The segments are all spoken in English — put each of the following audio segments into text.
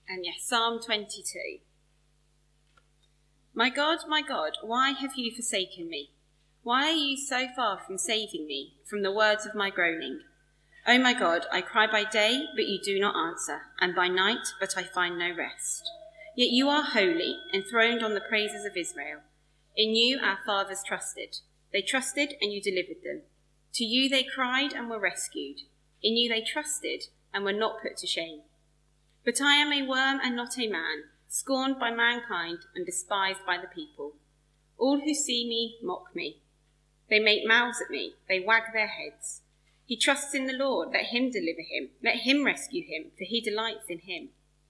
And yes, Psalm 22. My God, why have you forsaken me? Why are you so far from saving me from the words of my groaning? O my God, I cry by day, but you do not answer, and by night, but I find no rest. Yet you are holy, enthroned on the praises of Israel. In you our fathers trusted. They trusted, and you delivered them. To you they cried and were rescued. In you they trusted and were not put to shame. But I am a worm and not a man, scorned by mankind and despised by the people. All who see me mock me. They make mouths at me, they wag their heads. He trusts in the Lord, let him deliver him, let him rescue him, for he delights in him.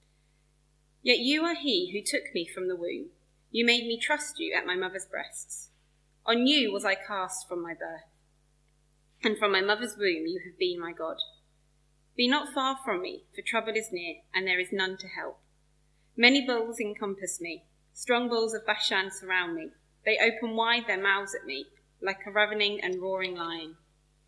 Yet you are he who took me from the womb. You made me trust you at my mother's breasts. On you was I cast from my birth, and from my mother's womb you have been my God. Be not far from me, for trouble is near, and there is none to help. Many bulls encompass me, strong bulls of Bashan surround me. They open wide their mouths at me, like a ravening and roaring lion.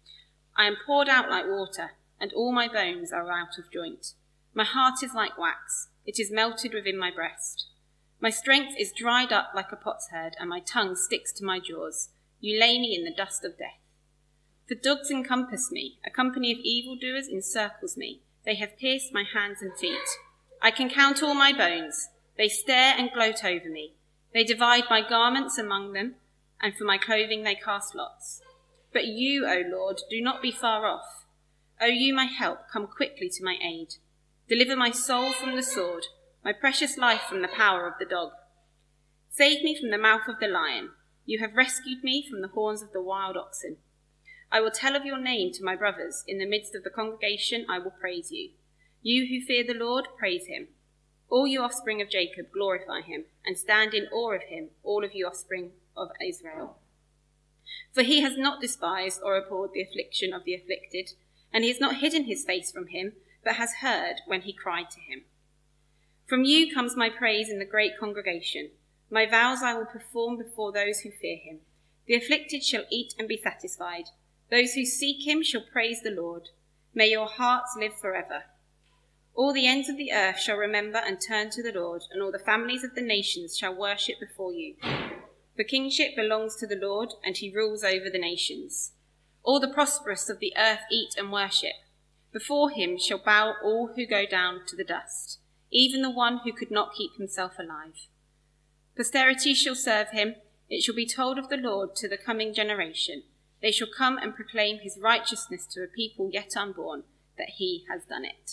I am poured out like water, and all my bones are out of joint. My heart is like wax, it is melted within my breast. My strength is dried up like a potsherd, and my tongue sticks to my jaws. You lay me in the dust of death. For dogs encompass me, a company of evildoers encircles me. They have pierced my hands and feet. I can count all my bones. They stare and gloat over me. They divide my garments among them, and for my clothing they cast lots. But you, O Lord, do not be far off. O you, my help, come quickly to my aid. Deliver my soul from the sword, my precious life from the power of the dog. Save me from the mouth of the lion. You have rescued me from the horns of the wild oxen. I will tell of your name to my brothers. In the midst of the congregation I will praise you. You who fear the Lord, praise him. All you offspring of Jacob, glorify him, and stand in awe of him, all of you offspring of Israel. For he has not despised or abhorred the affliction of the afflicted, and he has not hidden his face from him, but has heard when he cried to him. From you comes my praise in the great congregation. My vows I will perform before those who fear him. The afflicted shall eat and be satisfied. Those who seek him shall praise the Lord. May your hearts live forever. All the ends of the earth shall remember and turn to the Lord, and all the families of the nations shall worship before you. For kingship belongs to the Lord, and he rules over the nations. All the prosperous of the earth eat and worship. Before him shall bow all who go down to the dust, even the one who could not keep himself alive. Posterity shall serve him. It shall be told of the Lord to the coming generation. They shall come and proclaim his righteousness to a people yet unborn, that he has done it.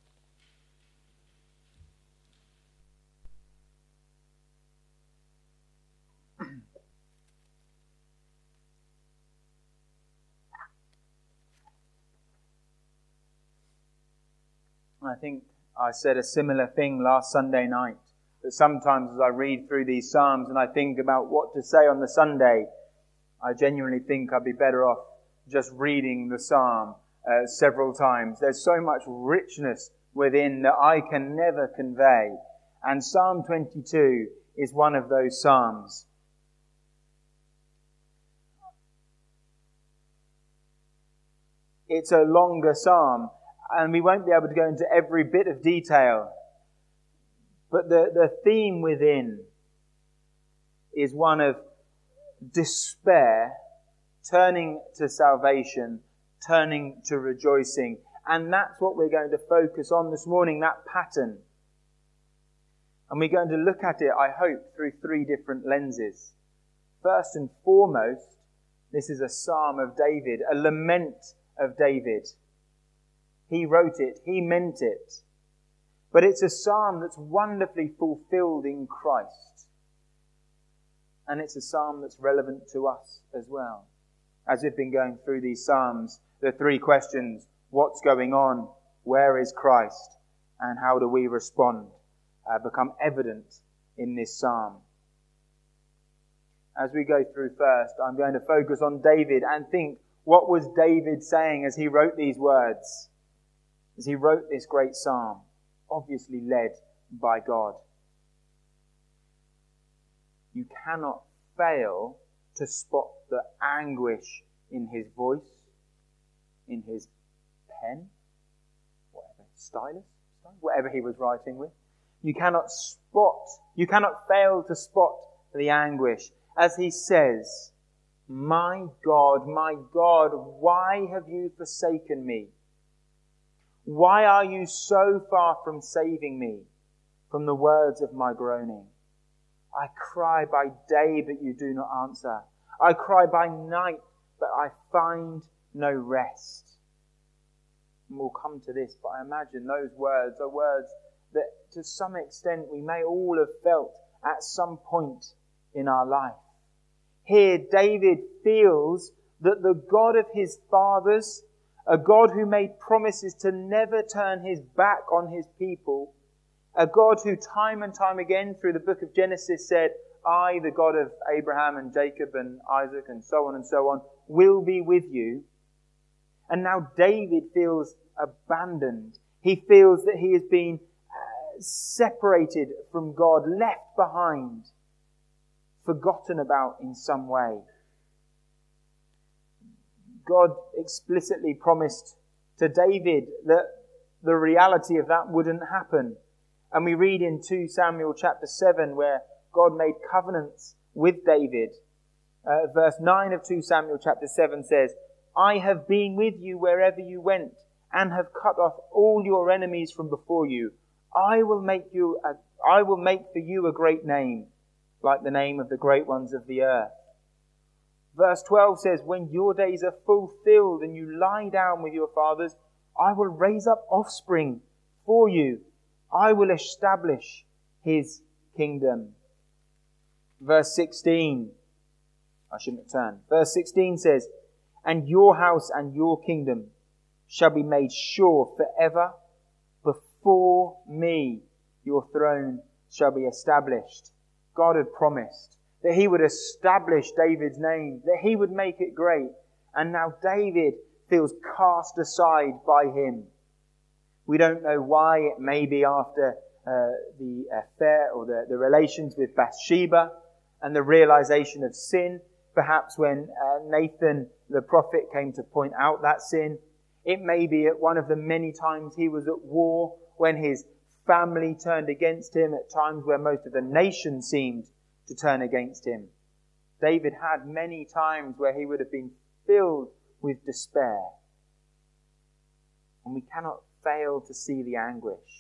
I think I said a similar thing last Sunday night, that sometimes as I read through these Psalms and I think about what to say on the Sunday, I genuinely think I'd be better off just reading the Psalm several times. There's so much richness within that I can never convey. And Psalm 22 is one of those Psalms. It's a longer Psalm, and we won't be able to go into every bit of detail. But the theme within is one of despair, turning to salvation, turning to rejoicing. And that's what we're going to focus on this morning, that pattern. And we're going to look at it, I hope, through three different lenses. First and foremost, this is a psalm of David, a lament of David. He wrote it, he meant it. But it's a psalm that's wonderfully fulfilled in Christ. And it's a psalm that's relevant to us as well. As we've been going through these psalms, the three questions: what's going on? Where is Christ? And how do we respond? Become evident in this psalm. As we go through first, I'm going to focus on David and think, what was David saying as he wrote these words? As he wrote this great psalm, obviously led by God. You cannot fail to spot the anguish in his voice, in his pen, whatever, stylus, whatever he was writing with. You cannot fail to spot the anguish as he says, my God, why have you forsaken me? Why are you so far from saving me from the words of my groaning? I cry by day, but you do not answer. I cry by night, but I find no rest. And we'll come to this, but I imagine those words are words that to some extent we may all have felt at some point in our life. Here David feels that the God of his fathers, a God who made promises to never turn his back on his people, a God who time and time again through the book of Genesis said, I, the God of Abraham and Jacob and Isaac and so on, will be with you. And now David feels abandoned. He feels that he has been separated from God, left behind, forgotten about in some way. God explicitly promised to David that the reality of that wouldn't happen. And we read in 2 Samuel chapter 7 where God made covenants with David. Verse 9 of 2 Samuel chapter 7 says, I have been with you wherever you went and have cut off all your enemies from before you. I will make for you a great name, like the name of the great ones of the earth. Verse 12 says, when your days are fulfilled and you lie down with your fathers, I will raise up offspring for you. I will establish his kingdom. Verse 16, Verse 16 says, and your house and your kingdom shall be made sure forever. Before me your throne shall be established. God had promised that he would establish David's name, that he would make it great. And now David feels cast aside by him. We don't know why. It may be after the affair or the relations with Bathsheba and the realization of sin. Perhaps when Nathan the prophet came to point out that sin. It may be at one of the many times he was at war, when his family turned against him, at times where most of the nation seemed to turn against him. David had many times where he would have been filled with despair. And we cannot fail to see the anguish.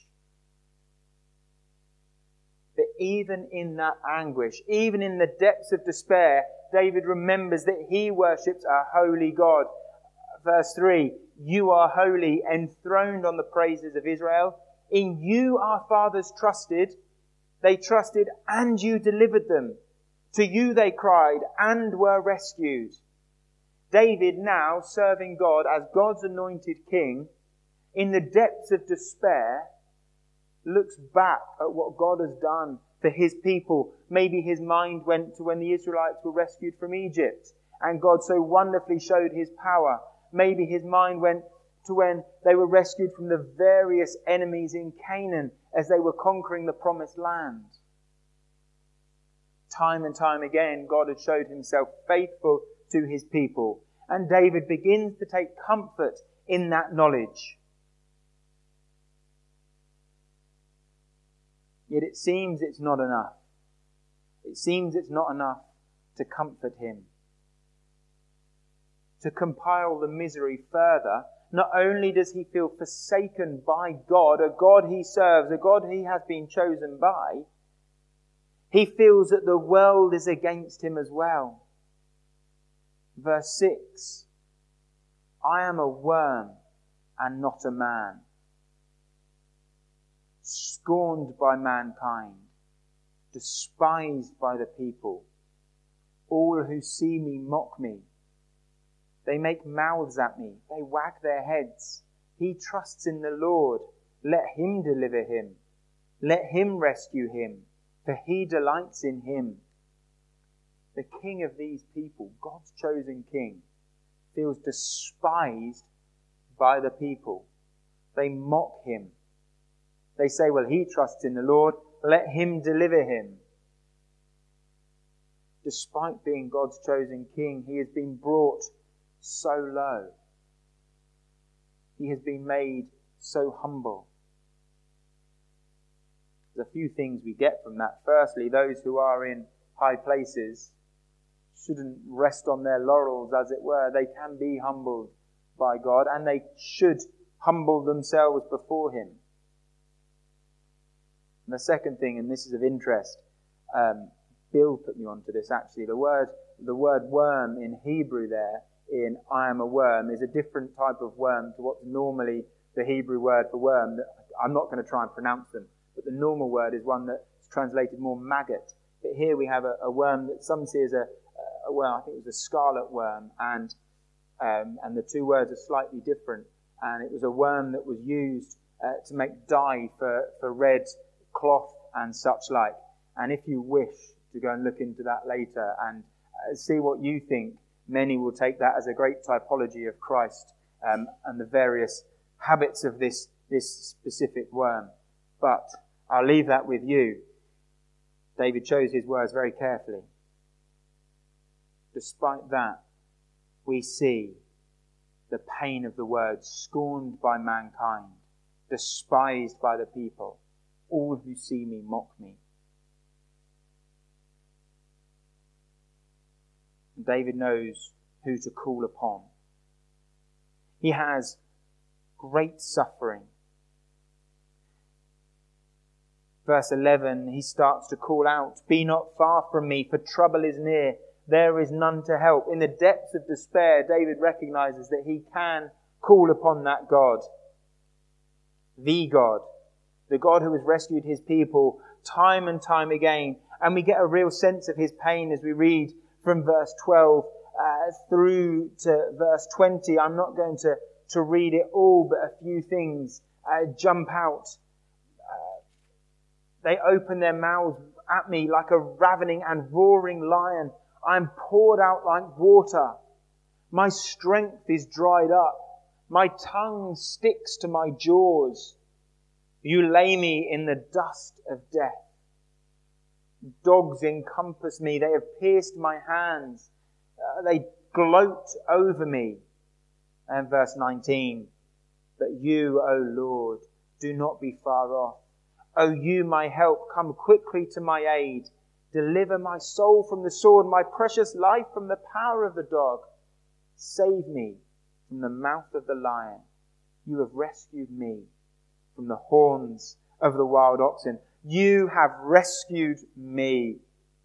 But even in that anguish, even in the depths of despair, David remembers that he worships a holy God. Verse 3, you are holy, enthroned on the praises of Israel. In you our fathers trusted. They trusted and you delivered them. To you they cried and were rescued. David, now serving God as God's anointed king, in the depths of despair, looks back at what God has done for his people. Maybe his mind went to when the Israelites were rescued from Egypt and God so wonderfully showed his power. Maybe his mind went to when they were rescued from the various enemies in Canaan as they were conquering the promised land. Time and time again, God had showed himself faithful to his people. And David begins to take comfort in that knowledge. Yet it seems it's not enough. It seems it's not enough to comfort him. To compile the misery further, not only does he feel forsaken by God, a God he serves, a God he has been chosen by, he feels that the world is against him as well. Verse 6, I am a worm and not a man, scorned by mankind, despised by the people. All who see me mock me. They make mouths at me. They wag their heads. He trusts in the Lord. Let him deliver him. Let him rescue him, for he delights in him. The king of these people, God's chosen king, feels despised by the people. They mock him. They say, well, he trusts in the Lord. Let him deliver him. Despite being God's chosen king, he has been brought so low. He has been made so humble. There's a few things we get from that. Firstly, those who are in high places shouldn't rest on their laurels, as it were. They can be humbled by God, and they should humble themselves before him. And the second thing, and this is of interest, Bill put me onto this actually, the word worm in Hebrew there, in I am a worm, is a different type of worm to what's normally the Hebrew word for worm. I'm not going to try and pronounce them, but the normal word is one that's translated more maggot. But here we have a worm that some see as a worm. I think it was a scarlet worm, and the two words are slightly different. And it was a worm that was used to make dye for red cloth and such like. And if you wish to go and look into that later and see what you think, many will take that as a great typology of Christ and the various habits of this specific worm. But I'll leave that with you. David chose his words very carefully. Despite that, we see the pain of the word, scorned by mankind, despised by the people. All who see me mock me. David knows who to call upon. He has great suffering. Verse 11, he starts to call out, "Be not far from me, for trouble is near. There is none to help." In the depths of despair, David recognizes that he can call upon that God. The God who has rescued his people time and time again. And we get a real sense of his pain as we read from verse 12 through to verse 20. I'm not going to read it all, but a few things jump out. They open their mouths at me like a ravening and roaring lion. I am poured out like water. My strength is dried up. My tongue sticks to my jaws. You lay me in the dust of death. Dogs encompass me. They have pierced my hands. They gloat over me. And verse 19, "But you, O Lord, do not be far off. O you, my help, come quickly to my aid. Deliver my soul from the sword, my precious life from the power of the dog. Save me from the mouth of the lion. You have rescued me from the horns of the wild oxen." You have rescued me.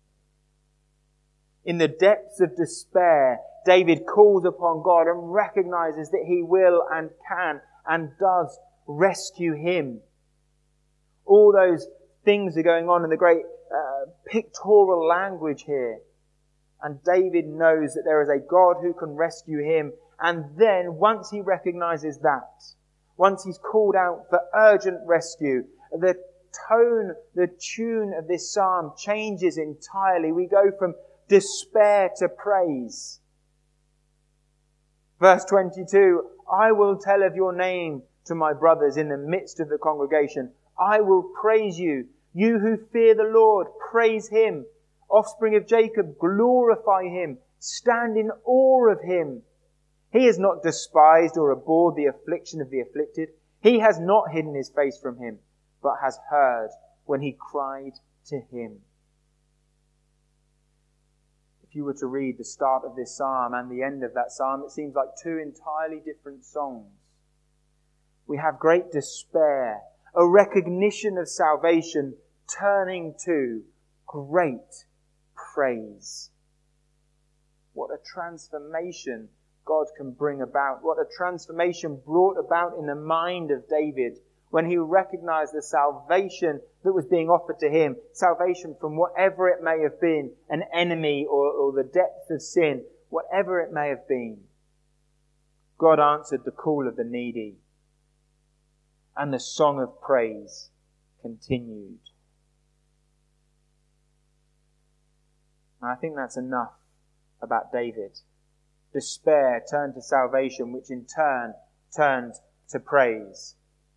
In the depths of despair, David calls upon God and recognizes that he will and can and does rescue him. All those things are going on in the great pictorial language here. And David knows that there is a God who can rescue him. And then, once he recognizes that, once he's called out for urgent rescue, the tune of this psalm changes entirely. We go from despair to praise. Verse 22, "I will tell of your name to my brothers in the midst of the congregation. I will praise you. You who fear the Lord, praise him. Offspring of Jacob, glorify him. Stand in awe of him. He has not despised or abhorred the affliction of the afflicted. He has not hidden his face from him, but has heard when he cried to him." If you were to read the start of this psalm and the end of that psalm, it seems like two entirely different songs. We have great despair, a recognition of salvation, turning to great praise. What a transformation God can bring about. What a transformation brought about in the mind of David when he recognized the salvation that was being offered to him. Salvation from whatever it may have been, an enemy or the depth of sin, whatever it may have been. God answered the call of the needy. And the song of praise continued. And I think that's enough about David. Despair turned to salvation, which in turn turned to praise.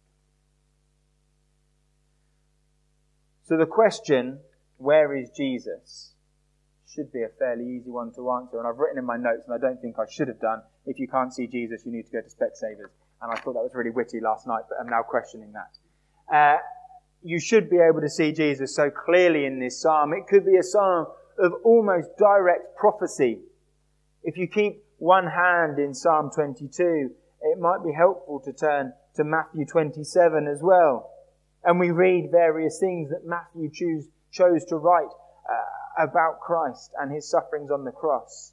So the question, where is Jesus, should be a fairly easy one to answer. And I've written in my notes, and I don't think I should have done, if you can't see Jesus, you need to go to Specsavers. And I thought that was really witty last night, but I'm now questioning that. you should be able to see Jesus so clearly in this psalm. It could be a psalm of almost direct prophecy. If you keep one hand in Psalm 22, it might be helpful to turn to Matthew 27 as well. And we read various things that Matthew chose to write about Christ and his sufferings on the cross.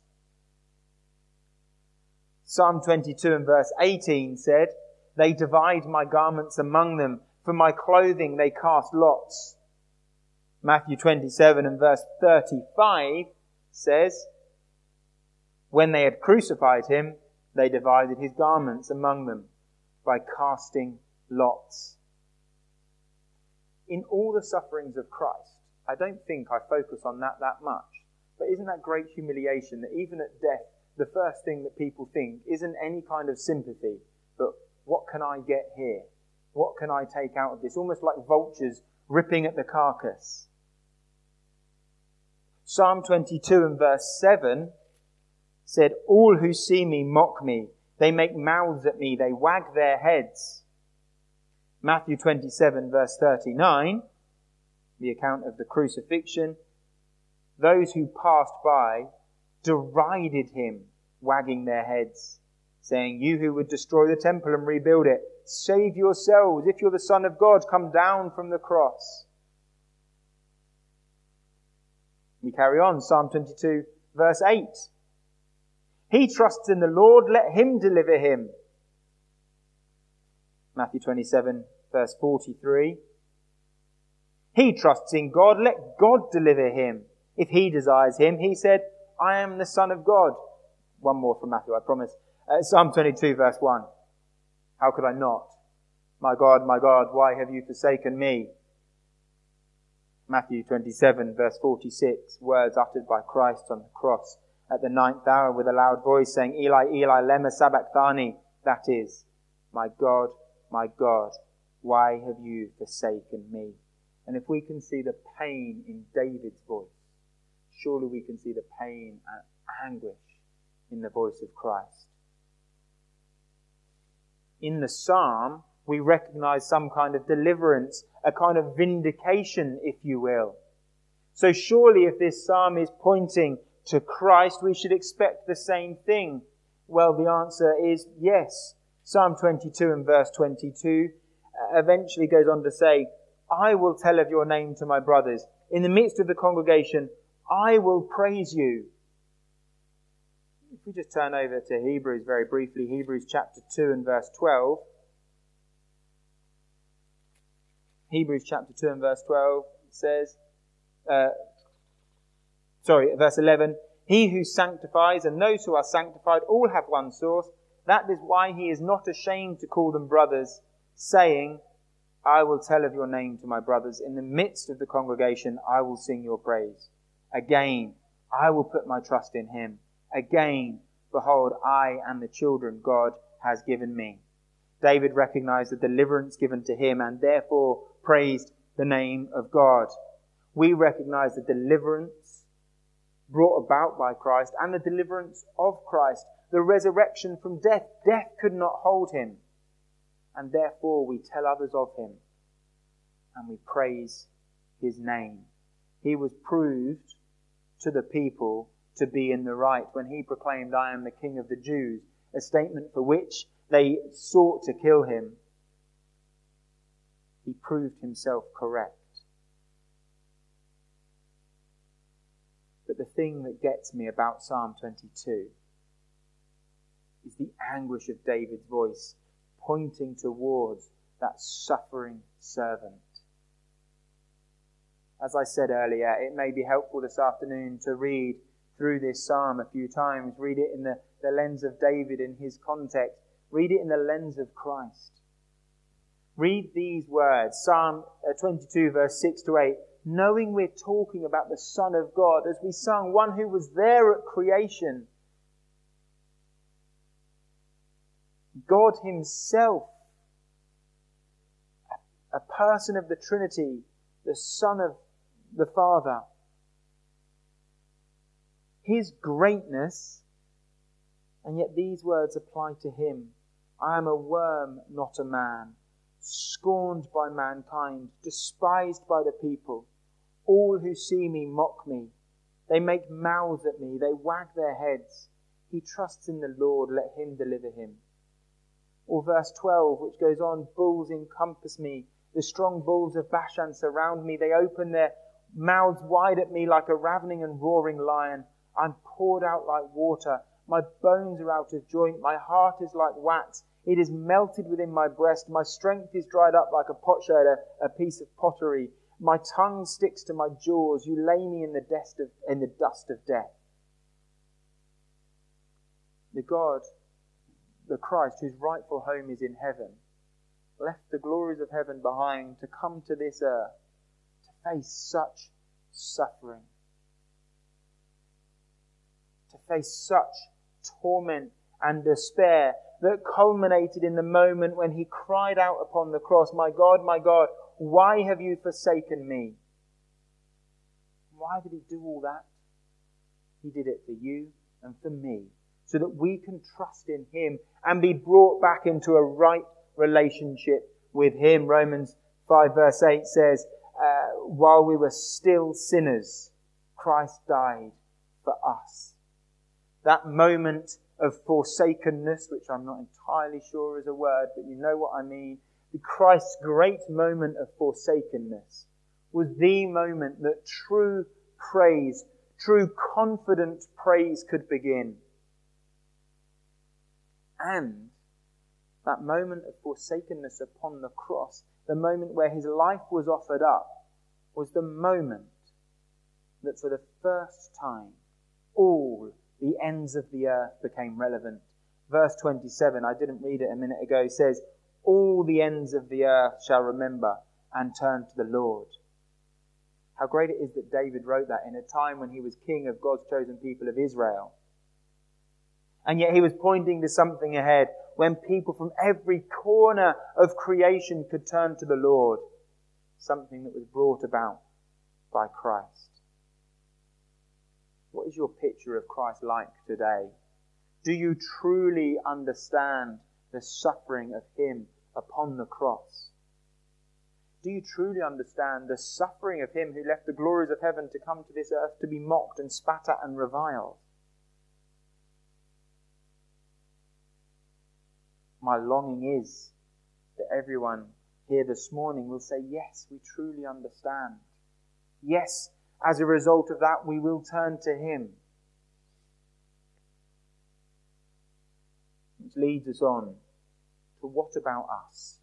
Psalm 22 and verse 18 said, "They divide my garments among them. For my clothing they cast lots." Matthew 27 and verse 35 says, "When they had crucified him, they divided his garments among them by casting lots." In all the sufferings of Christ, I don't think I focus on that much. But isn't that great humiliation that even at death, the first thing that people think isn't any kind of sympathy, but what can I get here? What can I take out of this? Almost like vultures ripping at the carcass. Psalm 22 and verse 7 said, "All who see me mock me. They make mouths at me. They wag their heads." Matthew 27 verse 39, the account of the crucifixion. "Those who passed by derided him, wagging their heads, saying, 'You who would destroy the temple and rebuild it, save yourselves. If you're the Son of God, come down from the cross.'" We carry on, Psalm 22, verse 8. "He trusts in the Lord, let him deliver him." Matthew 27, verse 43. "He trusts in God, let God deliver him. If he desires him, he said, 'I am the Son of God.'" One more from Matthew, I promise. Psalm 22, verse 1. "How could I not? My God, why have you forsaken me?" Matthew 27, verse 46, words uttered by Christ on the cross at the 9th hour with a loud voice, saying, "Eli, Eli, lema sabachthani." That is, my God, why have you forsaken me?" And if we can see the pain in David's voice, surely we can see the pain and anguish in the voice of Christ. In the psalm, we recognize some kind of deliverance, a kind of vindication, if you will. So surely if this psalm is pointing to Christ, we should expect the same thing. Well, the answer is yes. Psalm 22 and verse 22 eventually goes on to say, "I will tell of your name to my brothers. In the midst of the congregation, I will praise you." If we just turn over to Hebrews very briefly, Hebrews chapter 2 and verse 12. Hebrews chapter 2 and verse 12 says, verse 11, "He who sanctifies and those who are sanctified all have one source. That is why he is not ashamed to call them brothers, saying, 'I will tell of your name to my brothers. In the midst of the congregation, I will sing your praise.' Again, I will put my trust in him. Again, behold, I am the children God has given me." David recognized the deliverance given to him and therefore praised the name of God. We recognize the deliverance brought about by Christ and the deliverance of Christ, the resurrection from death. Death could not hold him, and therefore we tell others of him and we praise his name. He was proved to the people to be in the right when he proclaimed, "I am the King of the Jews," a statement for which they sought to kill him. He proved himself correct. But the thing that gets me about Psalm 22 is the anguish of David's voice pointing towards that suffering servant. As I said earlier, it may be helpful this afternoon to read through this psalm a few times. Read it in the lens of David in his context. Read it in the lens of Christ. Read these words, Psalm 22 verse 6 to 8, knowing we're talking about the Son of God, as we sung, one who was there at creation. God himself, a person of the Trinity, the Son of the Father. His greatness, and yet these words apply to him. "I am a worm, not a man, scorned by mankind, despised by the people. All who see me mock me. They make mouths at me. They wag their heads. He trusts in the Lord. Let him deliver him. Or verse 12, which goes on, bulls encompass me. The strong bulls of Bashan surround me. They open their mouths wide at me like a ravening and roaring lion. I'm poured out like water. My bones are out of joint. My heart is like wax. It is melted within my breast. My strength is dried up like a potsherd, a piece of pottery. My tongue sticks to my jaws. You lay me in the dust of death. The God, the Christ, whose rightful home is in heaven, left the glories of heaven behind to come to this earth to face such suffering, to face such torment and despair that culminated in the moment when he cried out upon the cross, my God, why have you forsaken me?" Why did he do all that? He did it for you and for me, so that we can trust in him and be brought back into a right relationship with him. Romans 5 verse 8 says, while we were still sinners, Christ died for us. That moment of forsakenness, which I'm not entirely sure is a word, but you know what I mean. Christ's great moment of forsakenness was the moment that true praise, true confident praise could begin. And that moment of forsakenness upon the cross, the moment where his life was offered up, was the moment that for the first time all the ends of the earth became relevant. Verse 27, I didn't read it a minute ago, says, all the ends of the earth shall remember and turn to the Lord. How great it is that David wrote that in a time when he was king of God's chosen people of Israel. And yet he was pointing to something ahead when people from every corner of creation could turn to the Lord. Something that was brought about by Christ. What is your picture of Christ like today? Do you truly understand the suffering of him upon the cross? Do you truly understand the suffering of him who left the glories of heaven to come to this earth to be mocked and spat at and reviled? My longing is that everyone here this morning will say, yes, we truly understand. Yes, as a result of that, we will turn to him. Which leads us on to what about us?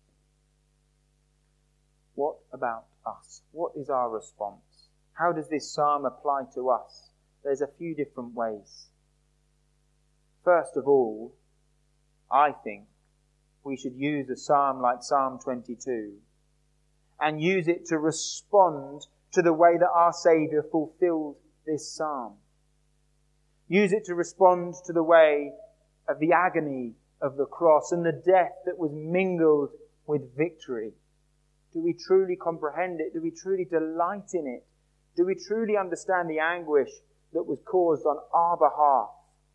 What about us? What is our response? How does this psalm apply to us? There's a few different ways. First of all, I think we should use a psalm like Psalm 22 and use it to respond to the way that our Saviour fulfilled this psalm. Use it to respond to the way of the agony of the cross and the death that was mingled with victory. Do we truly comprehend it? Do we truly delight in it? Do we truly understand the anguish that was caused on our behalf?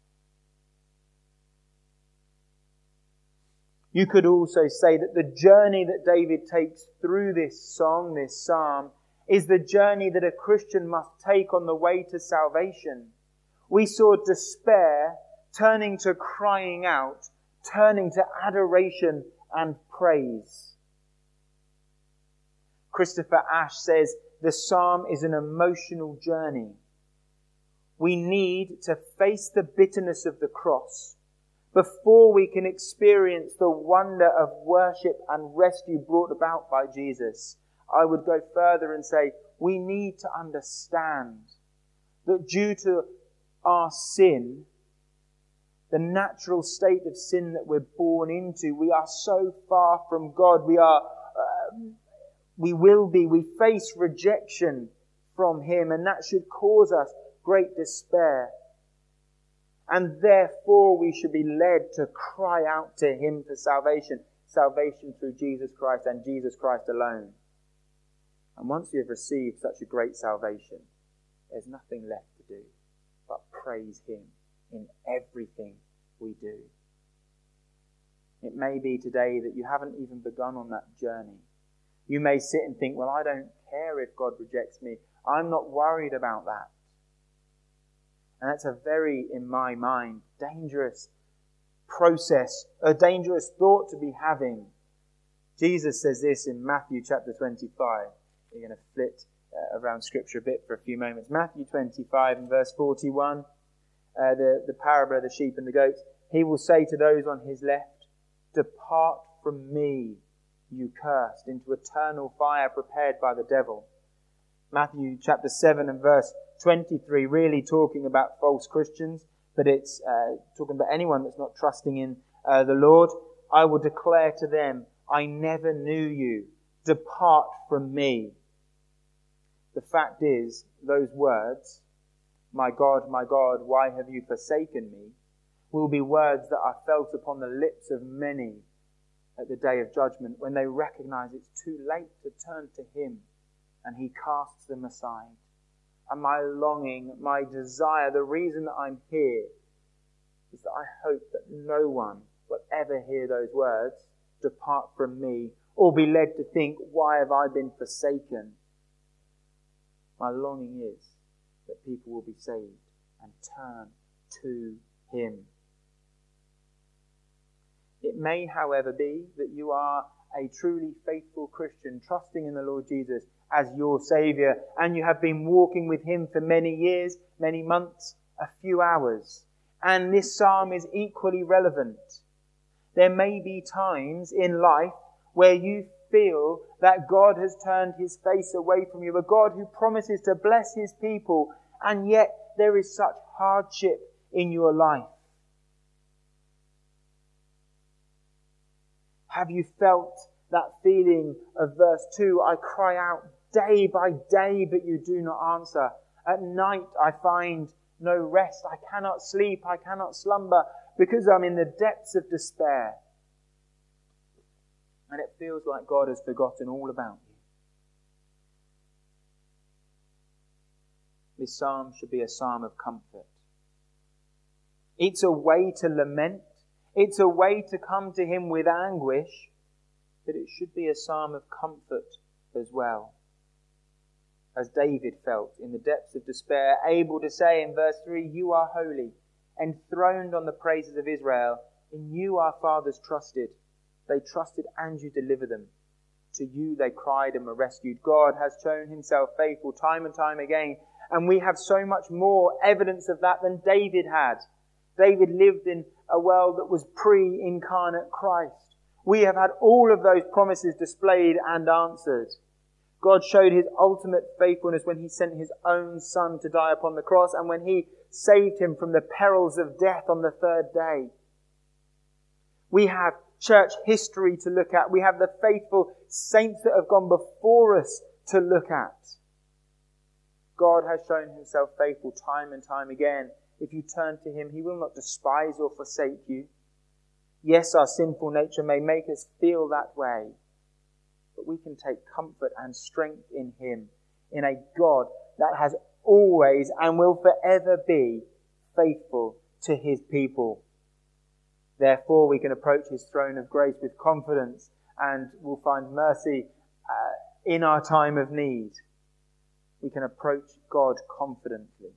You could also say that the journey that David takes through this song, this psalm, is the journey that a Christian must take on the way to salvation. We saw despair turning to crying out, turning to adoration and praise. Christopher Ash says the psalm is an emotional journey. We need to face the bitterness of the cross before we can experience the wonder of worship and rescue brought about by Jesus. I would go further and say we need to understand that due to our sin, the natural state of sin that we're born into, we are so far from God. We face rejection from him, and that should cause us great despair. And therefore we should be led to cry out to him for salvation. Salvation through Jesus Christ and Jesus Christ alone. And once we have received such a great salvation, there's nothing left to do but praise him in everything we do. It may be today that you haven't even begun on that journey. You may sit and think, well, I don't care if God rejects me. I'm not worried about that. And that's a very, in my mind, dangerous process, a dangerous thought to be having. Jesus says this in Matthew chapter 25. We're going to flit around Scripture a bit for a few moments. Matthew 25 and verse 41, the parable of the sheep and the goats. He will say to those on his left, "Depart from me, you cursed, into eternal fire prepared by the devil." Matthew chapter 7 and verse 23, really talking about false Christians, but it's talking about anyone that's not trusting in the Lord. "I will declare to them, I never knew you. Depart from me." The fact is, those words, my God, why have you forsaken me?" will be words that are felt upon the lips of many at the day of judgment when they recognize it's too late to turn to him and he casts them aside. And my longing, my desire, the reason that I'm here is that I hope that no one will ever hear those words, "Depart from me," or be led to think, "Why have I been forsaken?" My longing is that people will be saved and turn to him. It may, however, be that you are a truly faithful Christian, trusting in the Lord Jesus as your Saviour, and you have been walking with him for many years, many months, a few hours. And this psalm is equally relevant. There may be times in life where you feel that God has turned his face away from you, a God who promises to bless his people, and yet there is such hardship in your life. Have you felt that feeling of verse 2? "I cry out day by day, but you do not answer. At night I find no rest. I cannot sleep, I cannot slumber, because I'm in the depths of despair." And it feels like God has forgotten all about you. This psalm should be a psalm of comfort. It's a way to lament. It's a way to come to him with anguish, but it should be a psalm of comfort as well. As David felt in the depths of despair, able to say in verse 3, "You are holy, enthroned on the praises of Israel. In you our fathers trusted. They trusted and you delivered them. To you they cried and were rescued." God has shown himself faithful time and time again, and we have so much more evidence of that than David had. David lived in a world that was pre-incarnate Christ. We have had all of those promises displayed and answered. God showed his ultimate faithfulness when he sent his own Son to die upon the cross, and when he saved him from the perils of death on the third day. We have church history to look at. We have the faithful saints that have gone before us to look at. God has shown himself faithful time and time again. If you turn to him, he will not despise or forsake you. Yes, our sinful nature may make us feel that way, but we can take comfort and strength in him, in a God that has always and will forever be faithful to his people. Therefore, we can approach his throne of grace with confidence and will find mercy in our time of need. We can approach God confidently.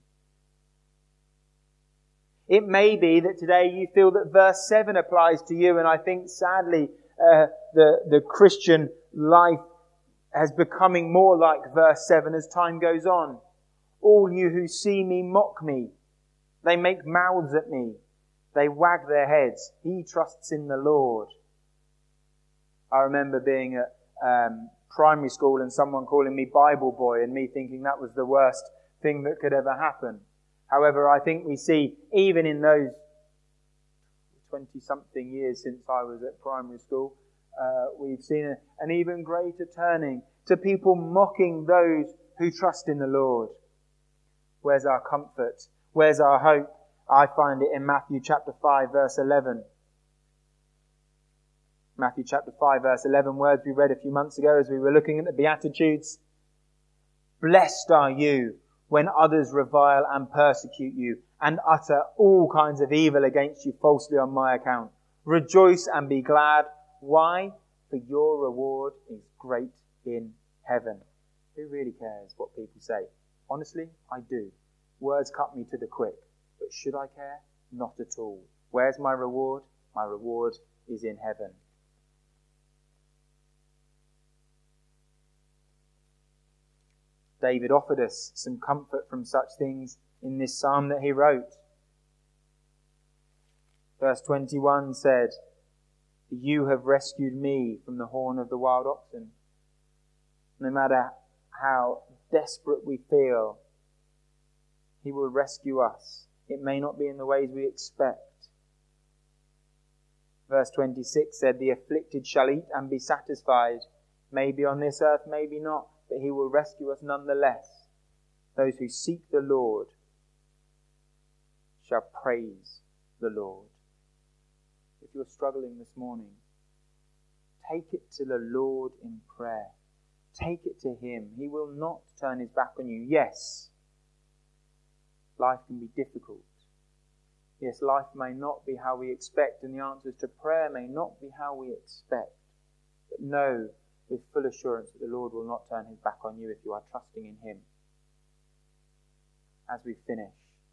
It may be that today you feel that verse 7 applies to you, and I think sadly the Christian life has becoming more like verse 7 as time goes on. "All you who see me mock me. They make mouths at me. They wag their heads. He trusts in the Lord." I remember being at primary school and someone calling me Bible boy, and me thinking that was the worst thing that could ever happen. However, I think we see, even in those 20-something years since I was at primary school, we've seen an even greater turning to people mocking those who trust in the Lord. Where's our comfort? Where's our hope? I find it in Matthew chapter 5, verse 11. Matthew chapter 5, verse 11, words we read a few months ago as we were looking at the Beatitudes. "Blessed are you when others revile and persecute you and utter all kinds of evil against you falsely on my account. Rejoice and be glad. Why? For your reward is great in heaven. Who really cares what people say? Honestly, I do. Words cut me to the quick. But should I care? Not at all. Where's my reward? My reward is in heaven. David offered us some comfort from such things in this psalm that he wrote. Verse 21 said, "You have rescued me from the horn of the wild oxen." No matter how desperate we feel, he will rescue us. It may not be in the ways we expect. Verse 26 said, "The afflicted shall eat and be satisfied." Maybe on this earth, maybe not, but he will rescue us nonetheless. Those who seek the Lord shall praise the Lord. If you're struggling this morning, take it to the Lord in prayer. Take it to him. He will not turn his back on you. Yes, life can be difficult. Yes, life may not be how we expect, and the answers to prayer may not be how we expect. But know with full assurance that the Lord will not turn his back on you if you are trusting in him. As we finish,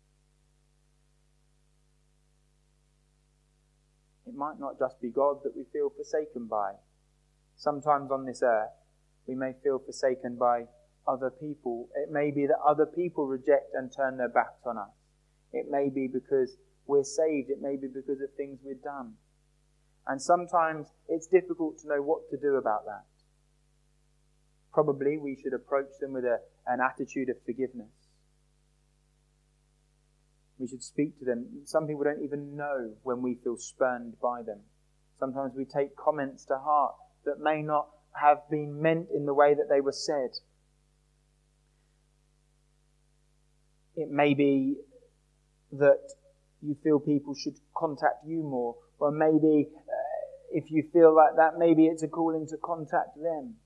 it might not just be God that we feel forsaken by. Sometimes on this earth, we may feel forsaken by other people. It may be that other people reject and turn their backs on us. It may be because we're saved. It may be because of things we've done. And sometimes it's difficult to know what to do about that. Probably we should approach them with an attitude of forgiveness. We should speak to them. Some people don't even know when we feel spurned by them. Sometimes we take comments to heart that may not have been meant in the way that they were said. It may be that you feel people should contact you more, or maybe if you feel like that, maybe it's a calling to contact them.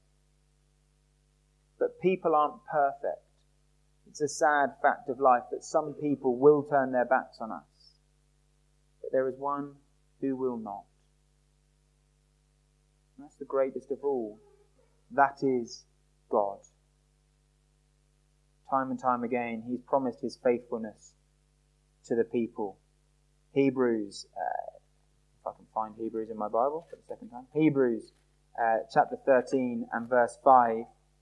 But people aren't perfect. It's a sad fact of life that some people will turn their backs on us. But there is one who will not. And that's the greatest of all. That is God. Time and time again, he's promised his faithfulness to the people. Hebrews, if I can find Hebrews in my Bible for the second time. Hebrews chapter 13 and verse 5.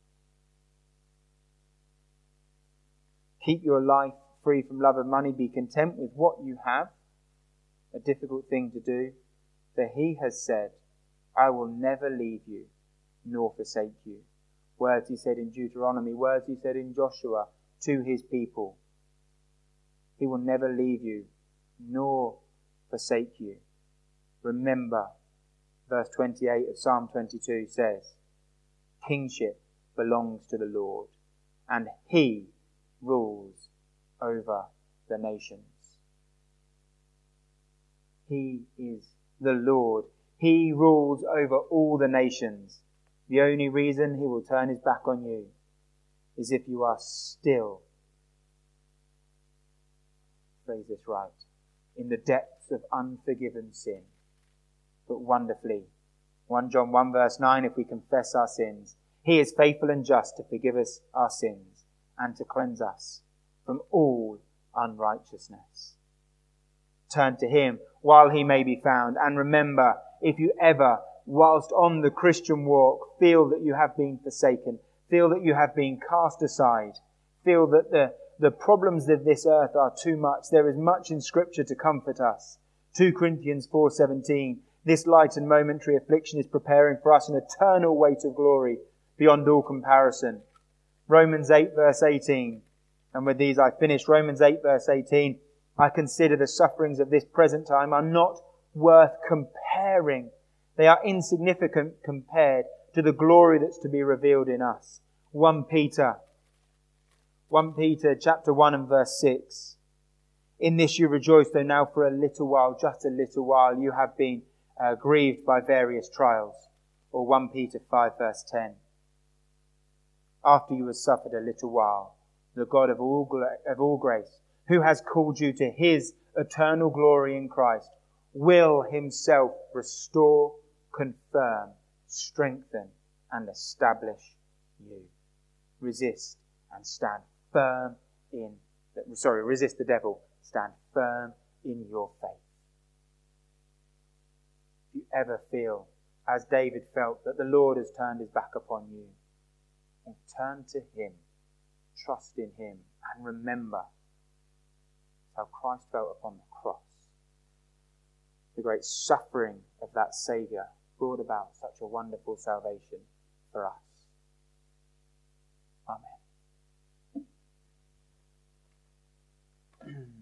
Keep your life free from love of money. Be content with what you have. A difficult thing to do. For he has said, "I will never leave you nor forsake you." Words he said in Deuteronomy, words he said in Joshua to his people. He will never leave you nor forsake you. Remember, verse 28 of Psalm 22 says, "Kingship belongs to the Lord, and he rules over the nations." He is the Lord. He rules over all the nations. The only reason he will turn his back on you is if you are still, phrase this right, in the depths of unforgiven sin. But wonderfully, 1 John 1 verse 9, if we confess our sins, he is faithful and just to forgive us our sins and to cleanse us from all unrighteousness. Turn to him while he may be found. And remember, if you ever, whilst on the Christian walk, feel that you have been forsaken, feel that you have been cast aside, feel that the problems of this earth are too much, there is much in Scripture to comfort us. 2 Corinthians 4:17, this light and momentary affliction is preparing for us an eternal weight of glory beyond all comparison. Romans 8 verse 18, and with these I finish. Romans 8 verse 18, I consider the sufferings of this present time are not worth comparing. They are insignificant compared to the glory that's to be revealed in us. 1 Peter chapter 1 and verse 6. In this you rejoice, though now for a little while, just a little while, you have been grieved by various trials. Or 1 Peter 5 verse 10. After you have suffered a little while, the God of all grace, who has called you to his eternal glory in Christ, will himself restore, confirm, strengthen, and establish you. Resist and stand firm resist the devil, stand firm in your faith. If you ever feel, as David felt, that the Lord has turned his back upon you, then turn to him, trust in him, and remember how Christ felt upon the cross. The great suffering of that Saviour brought about such a wonderful salvation for us. Amen.